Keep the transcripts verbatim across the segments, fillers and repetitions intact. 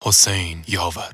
حسین یاور.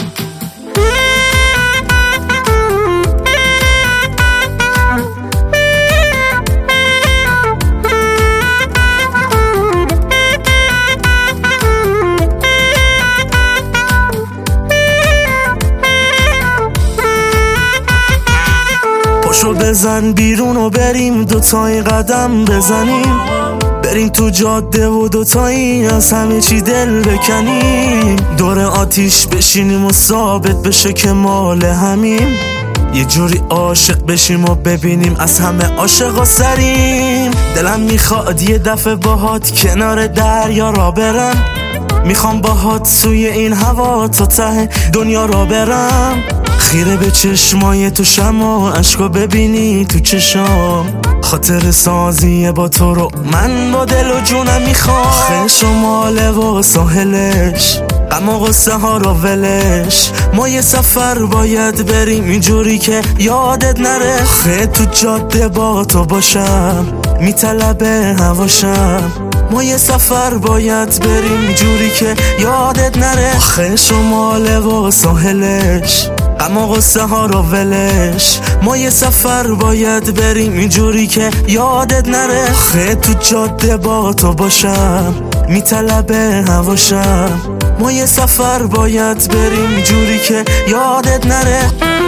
پاشو بزن بیرون و بریم دوتایی قدم بزنیم، بریم تو جاده و دوتایی از همه چی دل بکنیم، دور آتیش بشینیم و ثابت بشه که مال همیم، یه جوری عاشق بشیم و ببینیم از همه عاشقا سریم. دلم میخواد یه دفعه باهات کنار دریا را برم، میخوام باهات سوی این هوا تا ته دنیا را برم، خیره به چشمای تو شما عشقا ببینی تو چشام، خاطر سازی با تو رو من با دل و جونم میخوام. خیلی شماله و ساحلش غم و غصه ها رو ولش، ما یه سفر باید بریم اینجوری که یادت نره، خیلی تو جاده با تو باشم میطلبه هواشم، ما یه سفر باید بریم اینجوری که یادت نره. خیلی شماله و ساحلش غم و غصه ها رو ولش، ما یه سفر باید بریم اینجوری که یادت نره، خیلی تو جاده با تو باشم میطلبه هواشم، ما یه سفر باید بریم اینجوری که یادت نره.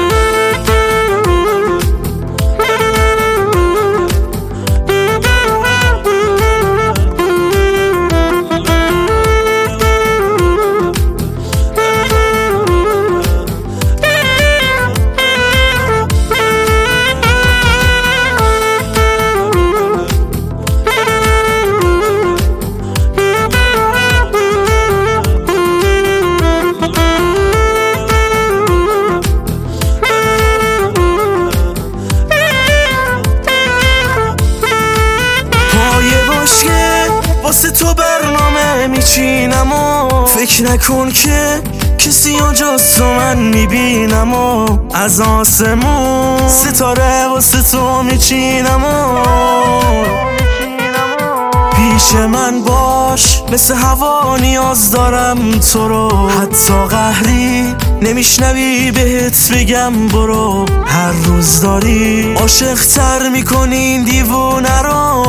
واسه تو برنامه میچینم و فکر نکن که کسی اونجاست و من میبینم و از آسمون ستاره واسه تو میچینم و پیش من باش مثل هوا نیاز دارم تو رو، حتی قهری نمیشنوی بهت بگم برو، هر روز داری عاشق تر میکنی این دیوونه رو.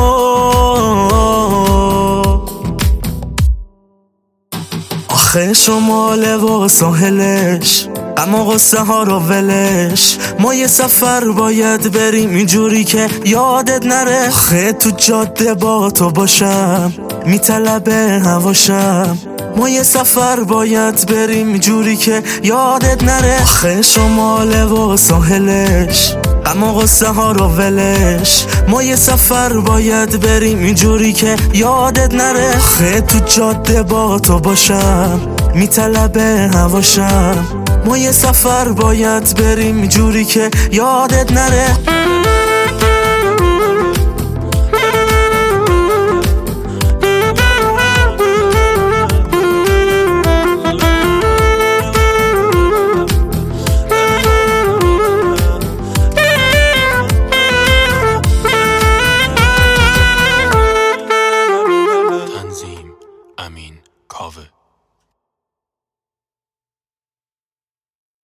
آخه شماله و ساحلش غم و غصه ها رو ولش، ما یه سفر باید بریم اینجوری که یادت نره، آخه تو جاده با تو باشم میطلبه هواشم، ما یه سفر باید بریم اینجوری که یادت نره. آخه شماله و ساحلش غم و غصه ها رو ولش، ما یه سفر باید بریم اینجوری که یادت نره، آخه تو جاده با تو باشم میطلبه هواشم، ما یه سفر باید بریم اینجوری که یادت نره.